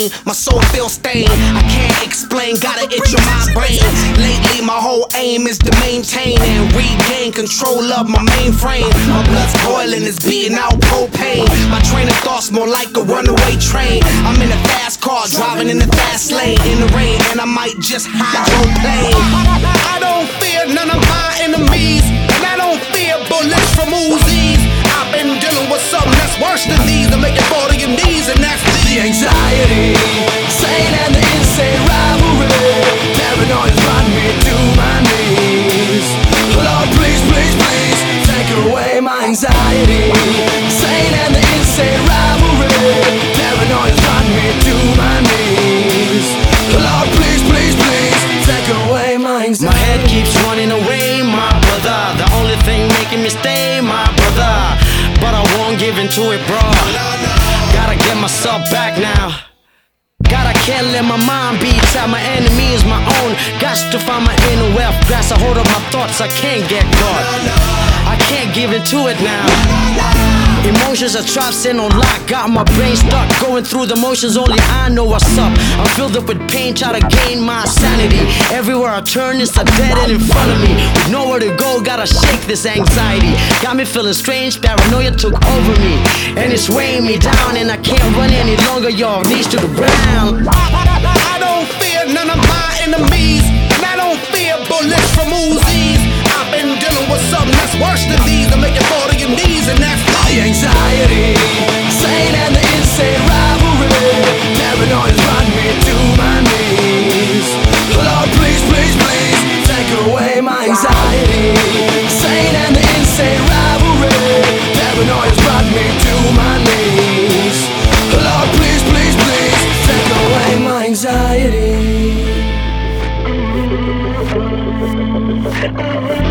pain, my soul feels stained. I can't explain, gotta itch on my brain. Lately my whole aim is to maintain and regain control of my mainframe. My blood's boiling, it's beating out propane. My train of thoughts more like a runaway train. I'm in a fast car, driving in the fast lane. In the rain, and I might just hydroplane. I don't fear none of my enemies, and I don't fear bullets from Uzis. I've been dealing with something that's worse than these. To make it fall to your knees, and that's the anxiety, sane and the insane rivalry. Paranoia's brought me to my knees. Lord, please, please, please, take away my anxiety, sane and the insane rivalry. Paranoia's brought me to my knees. Lord, please, please, please, take away my anxiety. My head keeps running away, my brother. The only thing making me stay, my brother. But I won't give into it, bro. Gotta get myself back now. God, I can't let my mind be tied. My enemy is my own. Got to find my inner wealth. Grasp a hold of my thoughts, I can't get caught. I can't give into it now. Emotions are trapped in on lock. Got my brain stuck, going through the motions. Only I know what's up. I'm filled up with pain, try to gain my sanity. Everywhere I turn, it's a dead end in front of me. With nowhere to go, gotta shake this anxiety. Got me feeling strange, paranoia took over me, and it's weighing me down, and I can't run any longer. Y'all knees to the ground. I don't fear none of my enemies, and I don't fear bullets from Uzis. I've been dealing with something that's worse than these. To make it fall to your knees, and that's the anxiety, sane and the insane rivalry. Paranoia's brought me to my knees. Lord, please, please, please, take away my anxiety, sane and the insane rivalry. Paranoia's brought me to my knees. Lord, please, please, please, take away my anxiety.